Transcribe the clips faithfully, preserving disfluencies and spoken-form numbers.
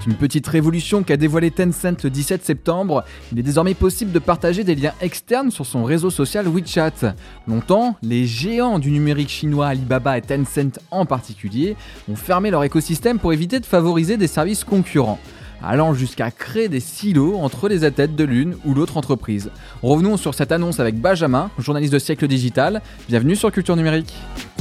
C'est une petite révolution qu'a dévoilé Tencent le dix-sept septembre. Il est désormais possible de partager des liens externes sur son réseau social WeChat. Longtemps, les géants du numérique chinois Alibaba et Tencent en particulier ont fermé leur écosystème pour éviter de favoriser des services concurrents, allant jusqu'à créer des silos entre les athlètes de l'une ou l'autre entreprise. Revenons sur cette annonce avec Benjamin, journaliste de Siècle Digital. Bienvenue sur Culture Numérique.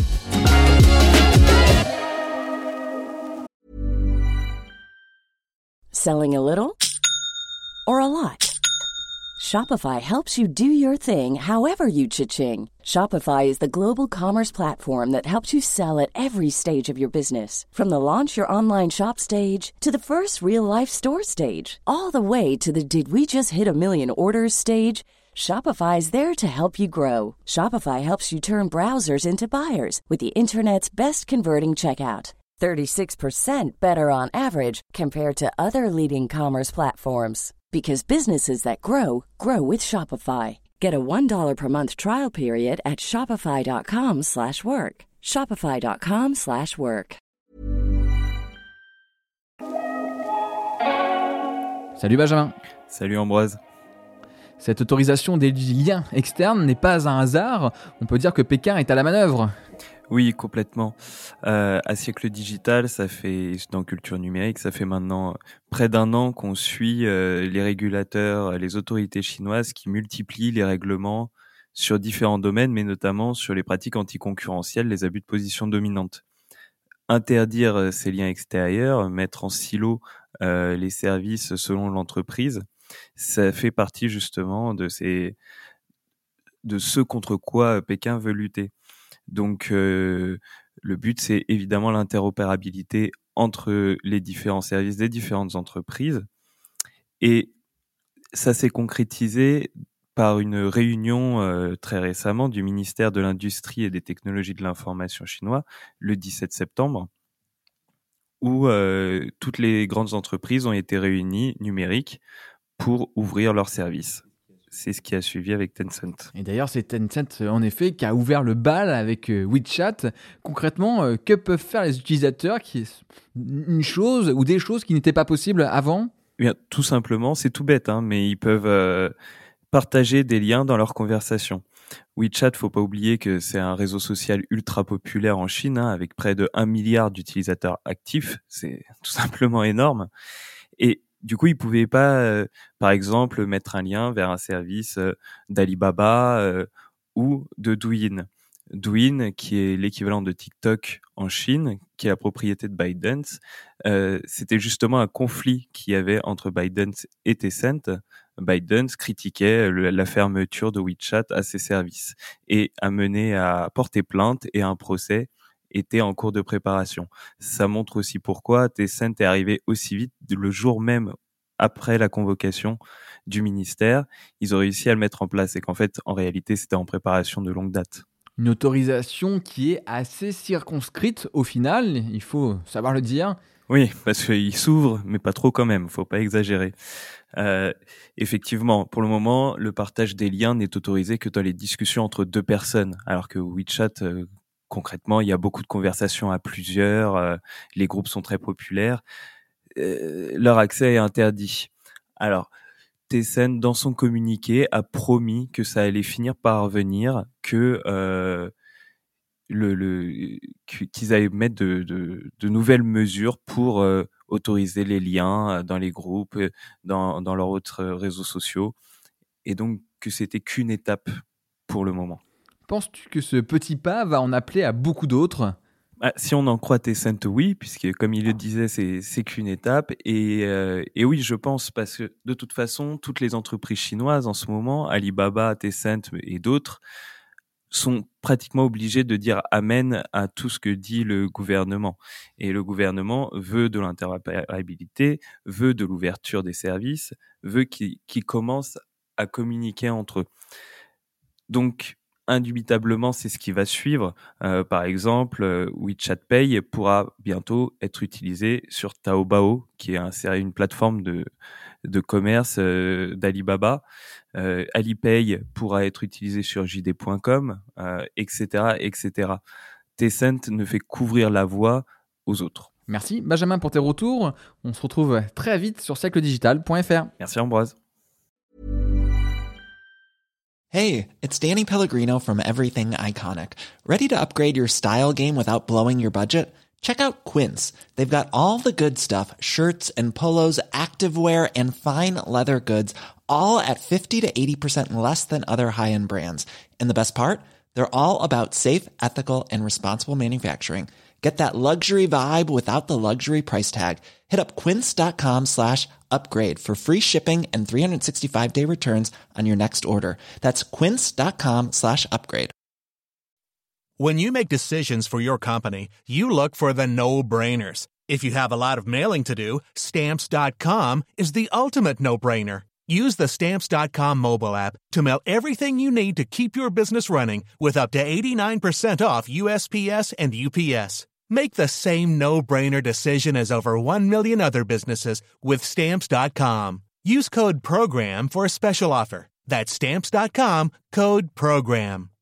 Selling a little or a lot? Shopify helps you do your thing however you cha-ching. Shopify is the global commerce platform that helps you sell at every stage of your business. From the launch your online shop stage to the first real-life store stage, all the way to the did we just hit a million orders stage. Shopify is there to help you grow. Shopify helps you turn browsers into buyers with the internet's best converting checkout. thirty-six percent better on average compared to other leading commerce platforms. Because businesses that grow, grow with Shopify. Get a one dollar per month trial period at shopify.com slash work. Shopify.com slash work. Salut Benjamin. Salut Ambroise. Cette autorisation des liens externes n'est pas un hasard. On peut dire que Pékin est à la manœuvre. Oui, complètement. Euh, à Siècle Digital, ça fait, dans Culture Numérique, ça fait maintenant près d'un an qu'on suit euh, les régulateurs, les autorités chinoises qui multiplient les règlements sur différents domaines, mais notamment sur les pratiques anticoncurrentielles, les abus de position dominante. Interdire euh, ces liens extérieurs, mettre en silo euh, les services selon l'entreprise, ça fait partie justement de ces, de ce contre quoi Pékin veut lutter. Donc, euh, le but, c'est évidemment l'interopérabilité entre les différents services des différentes entreprises. Et ça s'est concrétisé par une réunion euh, très récemment du ministère de l'Industrie et des Technologies de l'Information chinois, le dix-sept septembre, où euh, toutes les grandes entreprises ont été réunies numériques pour ouvrir leurs services. C'est ce qui a suivi avec Tencent. Et d'ailleurs, c'est Tencent, en effet, qui a ouvert le bal avec WeChat. Concrètement, que peuvent faire les utilisateurs qui une chose ou des choses qui n'étaient pas possibles avant ? Eh bien, tout simplement, c'est tout bête, hein, mais ils peuvent euh, partager des liens dans leurs conversations. WeChat, faut pas oublier que c'est un réseau social ultra populaire en Chine, hein, avec près de un milliard d'utilisateurs actifs. C'est tout simplement énorme. Et du coup, ils pouvaient pas, euh, par exemple, mettre un lien vers un service euh, d'Alibaba euh, ou de Douyin. Douyin, qui est l'équivalent de TikTok en Chine, qui est la propriété de ByteDance, euh, c'était justement un conflit qu'il y avait entre ByteDance et Tencent. ByteDance critiquait le, la fermeture de WeChat à ses services et a mené à porter plainte et un procès était en cours de préparation. Ça montre aussi pourquoi Tencent est arrivé aussi vite le jour même après la convocation du ministère. Ils ont réussi à le mettre en place et qu'en fait, en réalité, c'était en préparation de longue date. Une autorisation qui est assez circonscrite au final, il faut savoir le dire. Oui, parce qu'il s'ouvre, mais pas trop quand même, faut pas exagérer. Euh, effectivement, pour le moment, le partage des liens n'est autorisé que dans les discussions entre deux personnes, alors que WeChat, euh, concrètement, il y a beaucoup de conversations à plusieurs, euh, les groupes sont très populaires, euh, leur accès est interdit. Alors, Tencent, dans son communiqué, a promis que ça allait finir par venir, que euh, le, le, qu'ils allaient mettre de, de, de nouvelles mesures pour euh, autoriser les liens dans les groupes, dans, dans leurs autres réseaux sociaux, et donc que c'était qu'une étape pour le moment. Penses-tu que ce petit pas va en appeler à beaucoup d'autres ? Ah, si on en croit Tencent, oui, puisque comme il le disait, c'est, c'est qu'une étape. Et, euh, et oui, je pense, parce que de toute façon, toutes les entreprises chinoises en ce moment, Alibaba, Tencent et d'autres, sont pratiquement obligés de dire amen à tout ce que dit le gouvernement. Et le gouvernement veut de l'interopérabilité, veut de l'ouverture des services, veut qu'ils, qu'ils commencent à communiquer entre eux. Donc, indubitablement, c'est ce qui va suivre. Euh, par exemple, euh, WeChat Pay pourra bientôt être utilisé sur Taobao, qui est un, une plateforme de, de commerce euh, d'Alibaba. Euh, Alipay pourra être utilisé sur J D point com, euh, et cetera, et cetera. Tencent ne fait qu'ouvrir la voie aux autres. Merci Benjamin pour tes retours. On se retrouve très vite sur siècle digital point f r. Merci Ambroise. Hey, it's Danny Pellegrino from Everything Iconic. Ready to upgrade your style game without blowing your budget? Check out Quince. They've got all the good stuff, shirts and polos, activewear, and fine leather goods, all at fifty to eighty percent less than other high-end brands. And the best part? They're all about safe, ethical, and responsible manufacturing. Get that luxury vibe without the luxury price tag. Hit up quince.com slash upgrade for free shipping and three sixty-five day returns on your next order. That's quince.com slash upgrade. When you make decisions for your company, you look for the no-brainers. If you have a lot of mailing to do, Stamps dot com is the ultimate no-brainer. Use the Stamps dot com mobile app to mail everything you need to keep your business running with up to eighty-nine percent off U S P S and U P S. Make the same no-brainer decision as over one million other businesses with Stamps dot com. Use code PROGRAM for a special offer. That's Stamps dot com, code PROGRAM.